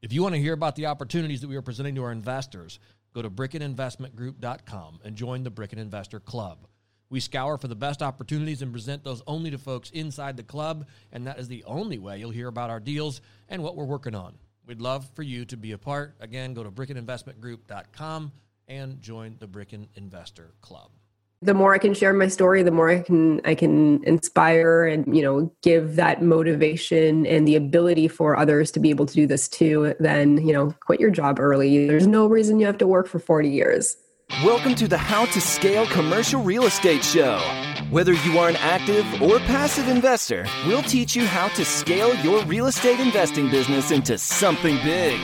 If you want to hear about the opportunities that we are presenting to our investors, go to BrickenInvestmentGroup.com and join the Bricken Investor Club. We scour for the best opportunities and present those only to folks inside the club, and that is the only way you'll hear about our deals and what we're working on. We'd love for you to be a part. Again, go to BrickenInvestmentGroup.com and join the Bricken Investor Club. The more I can share my story, the more I can inspire and, give that motivation and the ability for others to be able to do this too, then, quit your job early. There's no reason you have to work for 40 years. Welcome to the How to Scale Commercial Real Estate Show. Whether you are an active or passive investor, we'll teach you how to scale your real estate investing business into something big.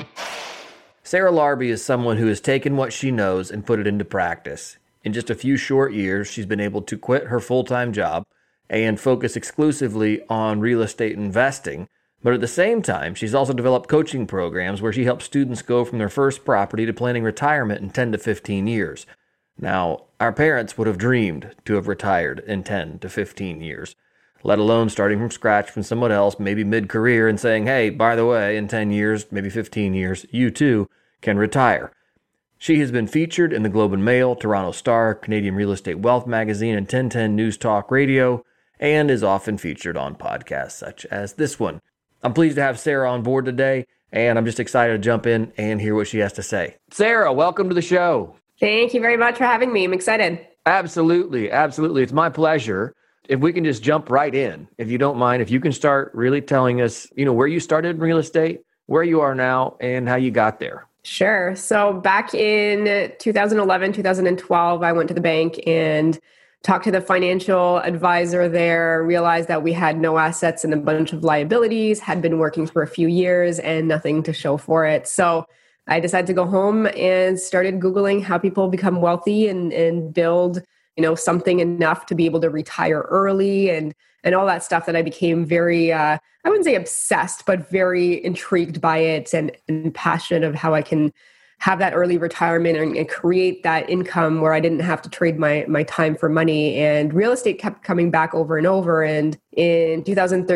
Sarah Larbi is someone who has taken what she knows and put it into practice. In just a few short years, she's been able to quit her full-time job and focus exclusively on real estate investing. But at the same time, she's also developed coaching programs where she helps students go from their first property to planning retirement in 10 to 15 years. Now, our parents would have dreamed to have retired in 10 to 15 years, let alone starting from scratch from someone else, maybe mid-career, and saying, hey, by the way, in 10 years, maybe 15 years, you too can retire. She has been featured in the Globe and Mail, Toronto Star, Canadian Real Estate Wealth Magazine, and 1010 News Talk Radio, and is often featured on podcasts such as this one. I'm pleased to have Sarah on board today, and I'm just excited to jump in and hear what she has to say. Sarah, welcome to the show. Thank you very much for having me. I'm excited. Absolutely. It's my pleasure. If we can just jump right in, if you don't mind, if you can start really telling us, where you started in real estate, where you are now, and how you got there. Sure. So back in 2011, 2012, I went to the bank and talked to the financial advisor there, realized that we had no assets and a bunch of liabilities, had been working for a few years and nothing to show for it. So I decided to go home and started Googling how people become wealthy and build, something enough to be able to retire early and all that stuff that I became very, I wouldn't say obsessed, but very intrigued by it and passionate of how I can have that early retirement and create that income where I didn't have to trade my time for money. And real estate kept coming back over and over. And in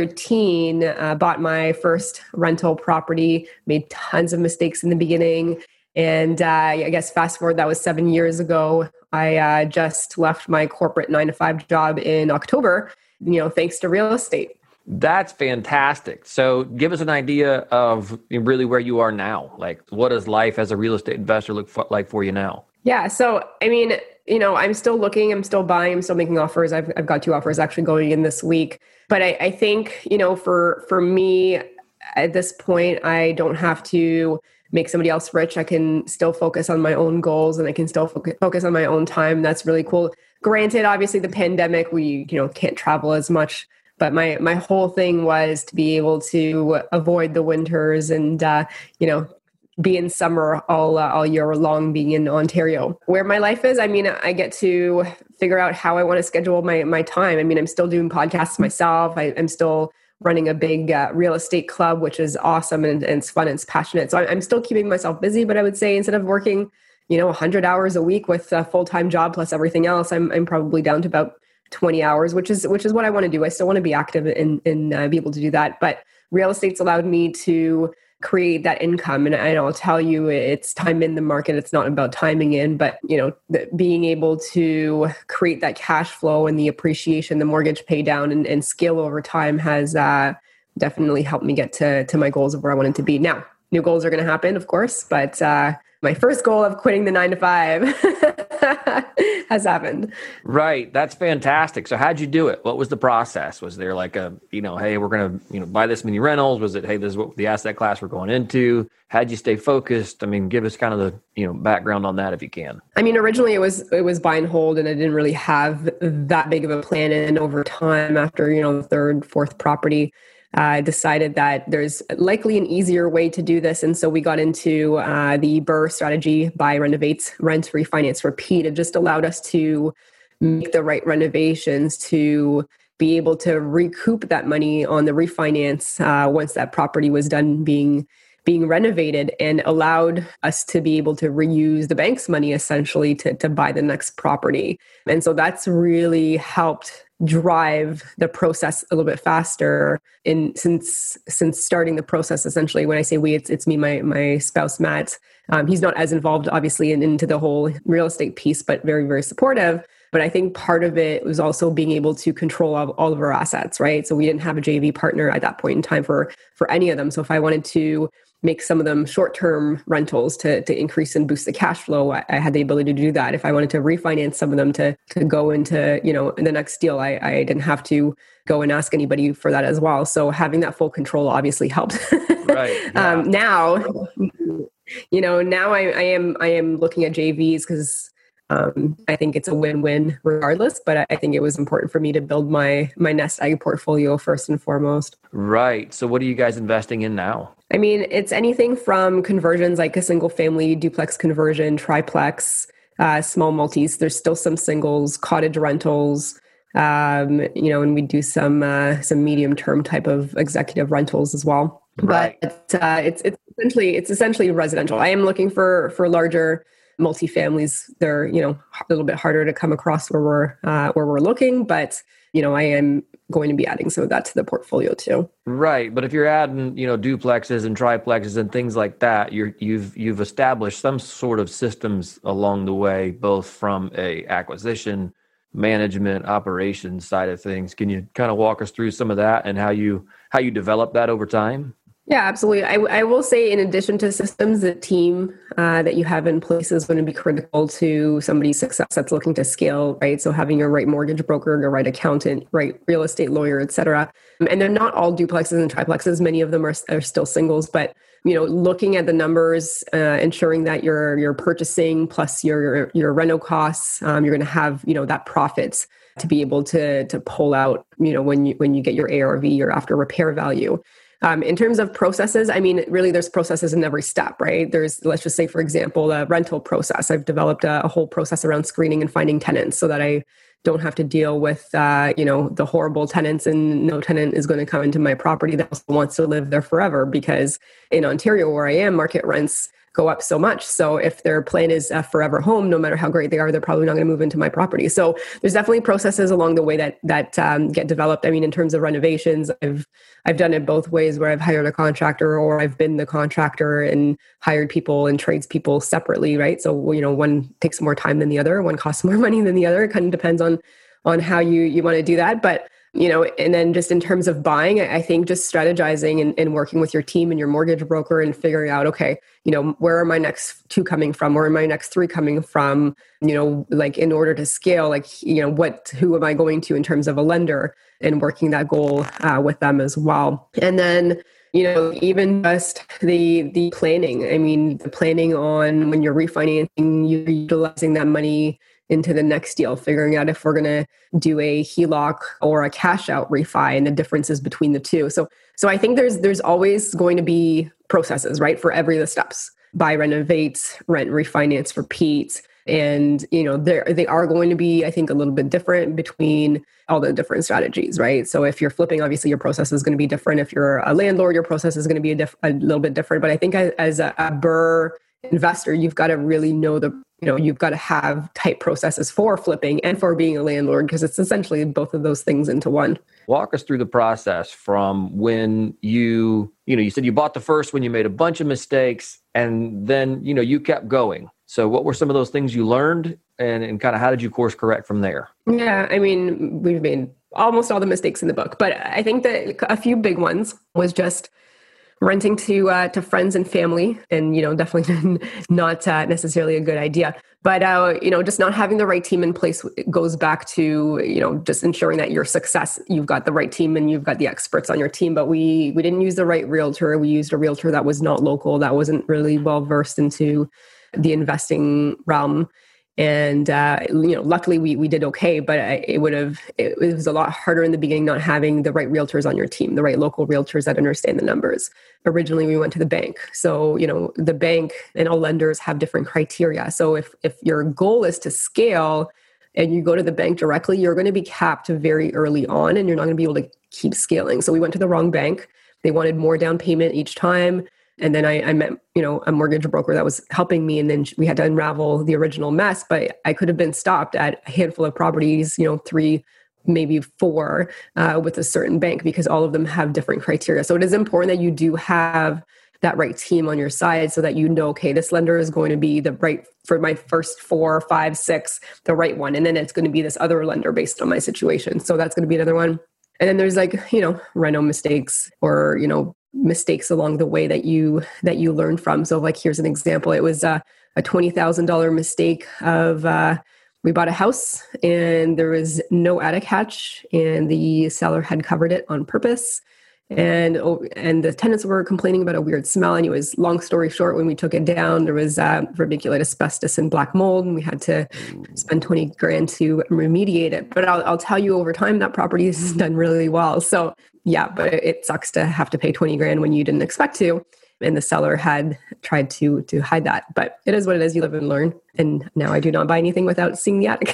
2013, bought my first rental property, made tons of mistakes in the beginning. And I guess fast forward, that was 7 years ago. I just left my corporate 9-to-5 job in October, thanks to real estate. That's fantastic. So give us an idea of really where you are now. Like, what does life as a real estate investor look like for you now? Yeah. So, I'm still looking, I'm still buying, I'm still making offers. I've got 2 offers actually going in this week. But I think, for me at this point, I don't have to make somebody else rich. I can still focus on my own goals and I can still focus on my own time. That's really cool. Granted, obviously the pandemic, we, can't travel as much. But my whole thing was to be able to avoid the winters and, be in summer all year long, being in Ontario. Where my life is, I get to figure out how I want to schedule my time. I'm still doing podcasts myself. I'm still running a big real estate club, which is awesome and it's fun and it's passionate. So I'm still keeping myself busy, but I would say instead of working, 100 hours a week with a full-time job plus everything else, I'm probably down to about 20 hours, which is what I want to do. I still want to be active and be able to do that. But real estate's allowed me to create that income. And I'll tell you, it's time in the market. It's not about timing in, but being able to create that cash flow and the appreciation, the mortgage pay down and scale over time has definitely helped me get to my goals of where I wanted to be. Now, new goals are going to happen, of course, but my first goal of quitting the 9-to-5 has happened. Right. That's fantastic. So how'd you do it? What was the process? Was there like a, hey, we're going to, buy this many rentals? Was it, hey, this is what the asset class we're going into? How'd you stay focused? Give us kind of the, background on that if you can. Originally it was buy and hold and I didn't really have that big of a plan. And over time after, the third, fourth property, I decided that there's likely an easier way to do this. And so we got into the BRRRR strategy, buy, renovate, rent, refinance, repeat. It just allowed us to make the right renovations to be able to recoup that money on the refinance once that property was done being renovated, and allowed us to be able to reuse the bank's money essentially to buy the next property. And so that's really helped drive the process a little bit faster. And since starting the process, essentially, when I say we, it's me, my spouse Matt. He's not as involved, obviously, into the whole real estate piece, but very, very supportive. But I think part of it was also being able to control all of our assets, right? So we didn't have a JV partner at that point in time for any of them. So if I wanted to make some of them short-term rentals to increase and boost the cash flow, I had the ability to do that. If I wanted to refinance some of them to go into, in the next deal, I didn't have to go and ask anybody for that as well. So having that full control obviously helped. Right. Yeah. Now I am looking at JVs because I think it's a win-win regardless, but I think it was important for me to build my nest egg portfolio first and foremost. Right. So what are you guys investing in now? I mean, it's anything from conversions like a single family duplex conversion, triplex, small multis. There's still some singles, cottage rentals, and we do some medium term type of executive rentals as well. Right. But it's essentially residential. I am looking for larger multifamilies. They're a little bit harder to come across where we're looking, but I am going to be adding some of that to the portfolio too. Right, but if you're adding duplexes and triplexes and things like that, you've established some sort of systems along the way, both from a acquisition, management, operations side of things. Can you kind of walk us through some of that and how you develop that over time? Yeah, absolutely. I will say, in addition to systems, the team that you have in place is going to be critical to somebody's success that's looking to scale, right? So having your right mortgage broker, your right accountant, right real estate lawyer, et cetera. And they're not all duplexes and triplexes. Many of them are still singles, but looking at the numbers, ensuring that you're purchasing plus your reno costs, you're going to have that profits to be able to pull out when you get your ARV, your after repair value. In terms of processes, I mean, really there's processes in every step, right? There's, let's just say, for example, the rental process. I've developed a whole process around screening and finding tenants so that I don't have to deal with, the horrible tenants, and no tenant is going to come into my property that also wants to live there forever, because in Ontario, where I am, market rents go up so much. So if their plan is a forever home, no matter how great they are, they're probably not going to move into my property. So there's definitely processes along the way that get developed. I mean, in terms of renovations, I've done it both ways, where I've hired a contractor or I've been the contractor and hired people and tradespeople separately, right? So, one takes more time than the other, one costs more money than the other. It kind of depends on how you want to do that. But and then just in terms of buying, I think just strategizing and working with your team and your mortgage broker and figuring out, okay, where are my next 2 coming from? Where are my next 3 coming from? Like in order to scale, who am I going to in terms of a lender, and working that goal with them as well. And then, even just the planning. I mean, the planning on when you're refinancing, you're utilizing that money into the next deal, figuring out if we're going to do a HELOC or a cash out refi and the differences between the two. So I think there's always going to be processes, right, for every of the steps: buy, renovate, rent, refinance, repeat. And, they are going to be, I think, a little bit different between all the different strategies, right? So if you're flipping, obviously your process is going to be different. If you're a landlord, your process is going to be a little bit different. But I think as a BRRRR investor, you've got to really know you've got to have tight processes for flipping and for being a landlord, because it's essentially both of those things into one. Walk us through the process from when you said you bought the first one, you made a bunch of mistakes, and then, you kept going. So what were some of those things you learned, and kind of how did you course correct from there? Yeah, I mean, we've made almost all the mistakes in the book, but I think that a few big ones was just renting to friends and family, and definitely not necessarily a good idea. But just not having the right team in place goes back to just ensuring that your success, you've got the right team and you've got the experts on your team. But we didn't use the right realtor. We used a realtor that was not local, that wasn't really well versed into the investing realm. And, luckily we did okay, but it was a lot harder in the beginning, not having the right realtors on your team, the right local realtors that understand the numbers. Originally, we went to the bank. So, the bank and all lenders have different criteria. So if your goal is to scale and you go to the bank directly, you're going to be capped very early on, and you're not going to be able to keep scaling. So we went to the wrong bank. They wanted more down payment each time. And then I met, a mortgage broker that was helping me. And then we had to unravel the original mess, but I could have been stopped at a handful of properties, 3 maybe 4 with a certain bank, because all of them have different criteria. So it is important that you do have that right team on your side so that you know, okay, this lender is going to be the right for my first 4, 5, 6, the right one. And then it's going to be this other lender based on my situation. So that's going to be another one. And then there's like, reno mistakes or, mistakes along the way that you learn from. So like, here's an example. It was a $20,000 mistake of, we bought a house and there was no attic hatch and the seller had covered it on purpose. And the tenants were complaining about a weird smell. Anyways, long story short, when we took it down, there was vermiculite asbestos and black mold, and we had to spend $20,000 to remediate it. But I'll tell you, over time, that property has done really well. So yeah, but it sucks to have to pay $20,000 when you didn't expect to. And the seller had tried to hide that. But it is what it is. You live and learn. And now I do not buy anything without seeing the attic.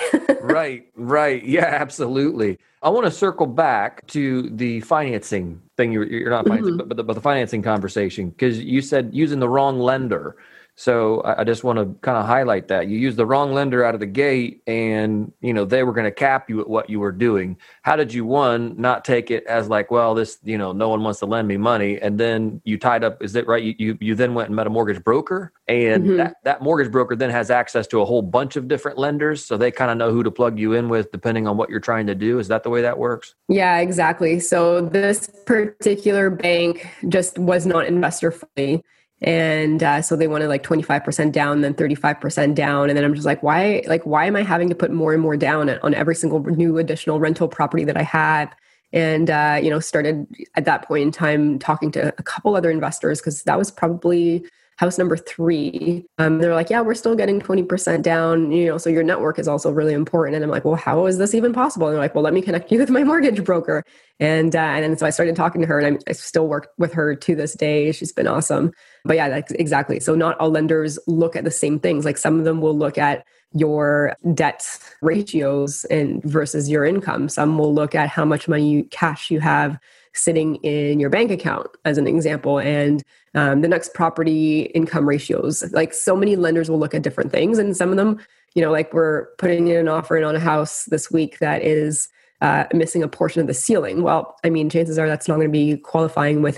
Right. Yeah, absolutely. I want to circle back to the financing thing. You're not financing, but the financing conversation, because you said using the wrong lender. So I just want to kind of highlight that. You used the wrong lender out of the gate and, they were going to cap you at what you were doing. How did you, one, not take it as like, well, this, no one wants to lend me money. And then you tied up, is that right? You then went and met a mortgage broker, and that mortgage broker then has access to a whole bunch of different lenders. So they kind of know who to plug you in with depending on what you're trying to do. Is that the way that works? Yeah, exactly. So this particular bank just was not investor friendly. And so they wanted like 25% down, then 35% down. And then I'm just like, why am I having to put more and more down on every single new additional rental property that I had? And, started at that point in time talking to a couple other investors, because that was probably house number 3. They're like, yeah, we're still getting 20% down, so your network is also really important. And I'm like, well, how is this even possible? And they're like, well, let me connect you with my mortgage broker. And then so I started talking to her, and I still work with her to this day. She's been awesome. But yeah, that's exactly. So not all lenders look at the same things. Like some of them will look at your debt ratios and versus your income. Some will look at how much cash you have sitting in your bank account, as an example, and the next property income ratios. Like so many lenders will look at different things, and some of them, like we're putting in an offer on a house this week that is missing a portion of the ceiling. Well, I mean, chances are that's not going to be qualifying with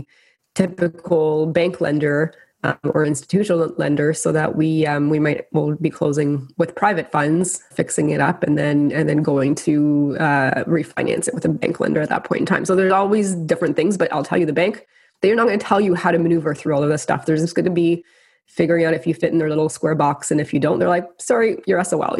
typical bank lender or institutional lender, so that we'll be closing with private funds, fixing it up, and then going to refinance it with a bank lender at that point in time. So there's always different things, but I'll tell you, the bank, they're not going to tell you how to maneuver through all of this stuff. There's just going to be figuring out if you fit in their little square box, and if you don't, they're like, sorry, you're SOL,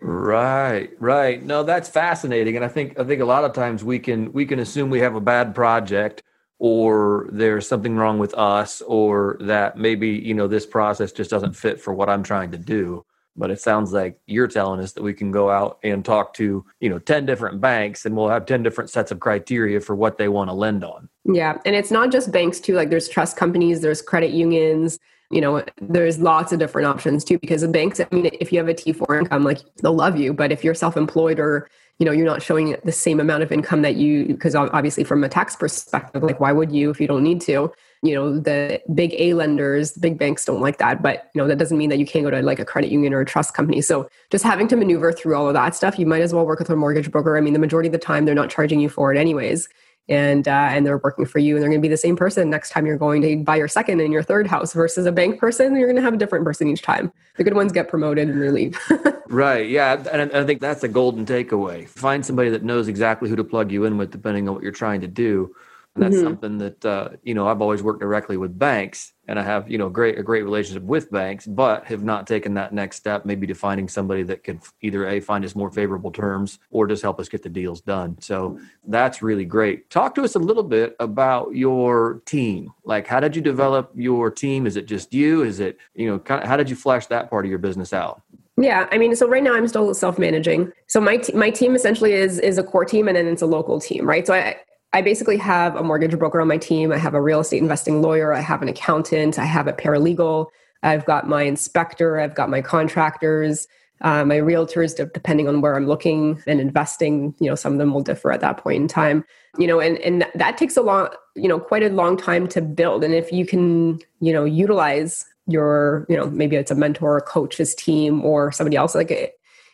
Right. No, that's fascinating, and I think a lot of times we can assume we have a bad project, or there's something wrong with us, or that maybe, this process just doesn't fit for what I'm trying to do. But it sounds like you're telling us that we can go out and talk to, 10 different banks, and we'll have 10 different sets of criteria for what they want to lend on. Yeah. And it's not just banks too. Like there's trust companies, there's credit unions, there's lots of different options too, because the banks, I mean, if you have a T4 income, like they'll love you, but if you're self-employed or you're not showing the same amount of income because obviously from a tax perspective, like why would you if you don't need to? The big A lenders, the big banks don't like that, but that doesn't mean that you can't go to like a credit union or a trust company. So just having to maneuver through all of that stuff, you might as well work with a mortgage broker. I mean, the majority of the time they're not charging you for it anyways. And they're working for you, and they're going to be the same person next time you're going to buy your second and your third house, versus a bank person. You're going to have a different person each time. The good ones get promoted and they leave. Right. Yeah. And I think that's a golden takeaway. Find somebody that knows exactly who to plug you in with, depending on what you're trying to do. And that's something that, I've always worked directly with banks, and I have, a great relationship with banks, but have not taken that next step, maybe to finding somebody that could either find us more favorable terms or just help us get the deals done. So that's really great. Talk to us a little bit about your team. Like, how did you develop your team? Is it just you? Is it, how did you flesh that part of your business out? Yeah. I mean, so right now I'm still self-managing. So my team essentially is a core team, and then it's a local team, right? So I basically have a mortgage broker on my team. I have a real estate investing lawyer. I have an accountant. I have a paralegal. I've got my inspector. I've got my contractors, my realtors, depending on where I'm looking and investing. Some of them will differ at that point in time. And that takes quite a long time to build. And if you can, utilize your, maybe it's a mentor or coach's team or somebody else, like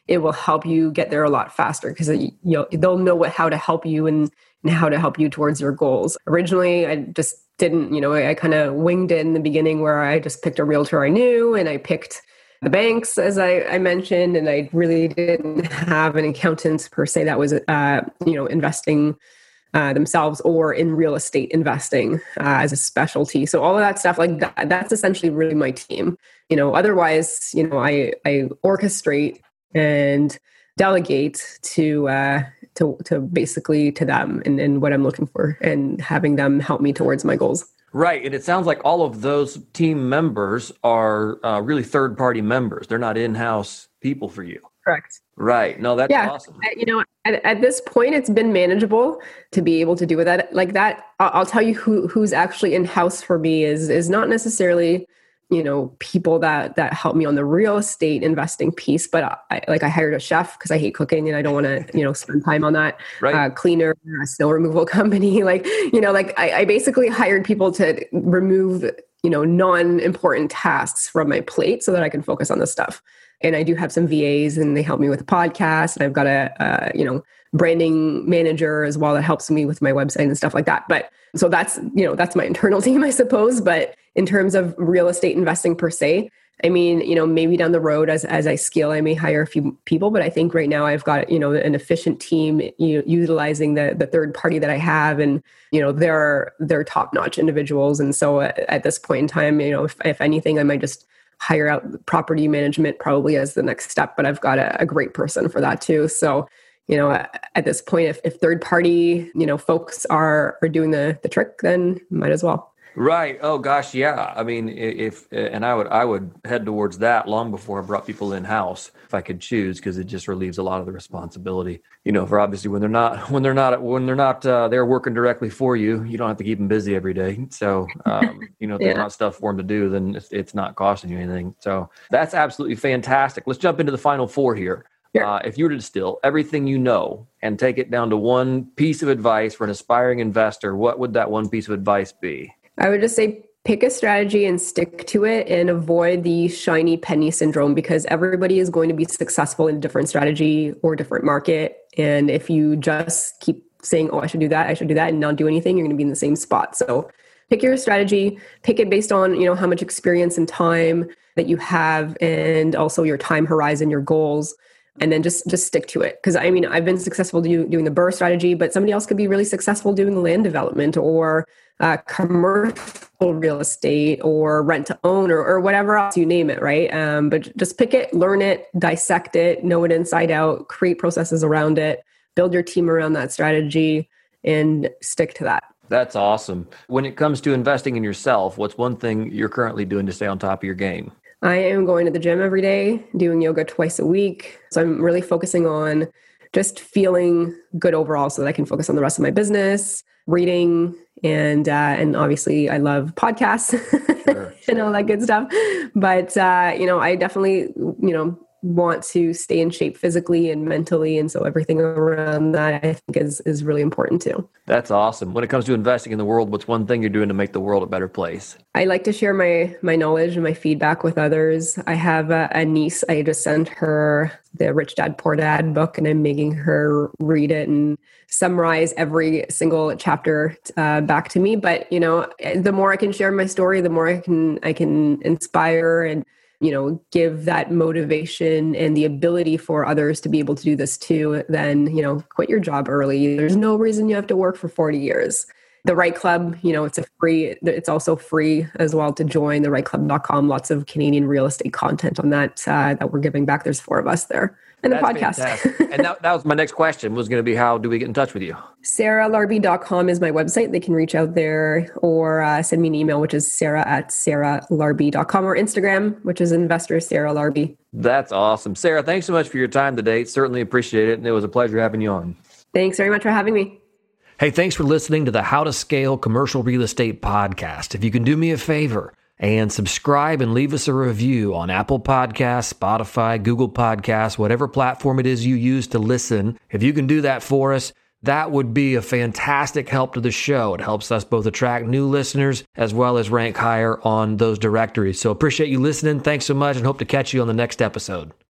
it will help you get there a lot faster because they'll know how to help you and how to help you towards your goals. Originally, I just didn't, I kind of winged it in the beginning where I just picked a realtor I knew and I picked the banks, as I mentioned, and I really didn't have an accountant per se that was, investing themselves or in real estate investing as a specialty. So all of that stuff, like that's essentially really my team. Otherwise, I orchestrate and delegate to basically to them and what I'm looking for and having them help me towards my goals. Right. And it sounds like all of those team members are really third-party members. They're not in-house people for you. Correct. Right. No, that's awesome. At this point, it's been manageable to be able to do with that. Like that, I'll tell you who's actually in-house for me is not necessarily, people that help me on the real estate investing piece, but I hired a chef because I hate cooking and I don't want to, spend time on that. Right. Cleaner, a snow removal company. I basically hired people to remove, non-important tasks from my plate so that I can focus on this stuff. And I do have some VAs and they help me with the podcast. And I've got a branding manager as well that helps me with my website and stuff like that. But so that's my internal team, I suppose. But in terms of real estate investing per se, I mean, maybe down the road as I scale, I may hire a few people, but I think right now I've got, an efficient team utilizing the third party that I have. And, they're top-notch individuals. And so at this point in time, if anything, I might just hire out property management probably as the next step, but I've got a great person for that too. So, at this point, if third party, folks are doing the trick, then might as well. Right. Oh gosh. Yeah. I mean, I would head towards that long before I brought people in house if I could choose, because it just relieves a lot of the responsibility, for obviously when they're not they're working directly for you, you don't have to keep them busy every day. So, if there's not stuff for them to do, then it's not costing you anything. So that's absolutely fantastic. Let's jump into the final four here. Sure. If you were to distill everything you know and take it down to one piece of advice for an aspiring investor, what would that one piece of advice be? I would just say pick a strategy and stick to it and avoid the shiny penny syndrome, because everybody is going to be successful in a different strategy or different market. And if you just keep saying, I should do that, and not do anything, you're going to be in the same spot. So pick your strategy, pick it based on, how much experience and time that you have, and also your time horizon, your goals. And then just stick to it. Because I mean, I've been successful doing the BRRRR strategy, but somebody else could be really successful doing the land development or commercial real estate or rent to own or whatever else, you name it, right? But just pick it, learn it, dissect it, know it inside out, create processes around it, build your team around that strategy, and stick to that. That's awesome. When it comes to investing in yourself, what's one thing you're currently doing to stay on top of your game? I am going to the gym every day, doing yoga twice a week. So I'm really focusing on just feeling good overall so that I can focus on the rest of my business, reading, and obviously I love podcasts sure. and all that good stuff. But, I definitely, want to stay in shape physically and mentally. And so everything around that I think is really important too. That's awesome. When it comes to investing in the world, what's one thing you're doing to make the world a better place? I like to share my knowledge and my feedback with others. I have a niece. I just sent her the Rich Dad, Poor Dad book, and I'm making her read it and summarize every single chapter back to me. But, the more I can share my story, the more I can inspire and give that motivation and the ability for others to be able to do this too, then, quit your job early. There's no reason you have to work for 40 years. The Right Club, it's also free as well to join, therightclub.com. Lots of Canadian real estate content on that we're giving back. There's 4 of us there. And the podcast. And that was my next question, was going to be, how do we get in touch with you? SarahLarby.com is my website. They can reach out there or send me an email, which is sarah@sarahlarby.com, or Instagram, which is Investor Sarah Larby. That's awesome. Sarah, thanks so much for your time today. Certainly appreciate it. And it was a pleasure having you on. Thanks very much for having me. Hey, thanks for listening to the How to Scale Commercial Real Estate podcast. If you can do me a favor and subscribe and leave us a review on Apple Podcasts, Spotify, Google Podcasts, whatever platform it is you use to listen. If you can do that for us, that would be a fantastic help to the show. It helps us both attract new listeners as well as rank higher on those directories. So appreciate you listening. Thanks so much, and hope to catch you on the next episode.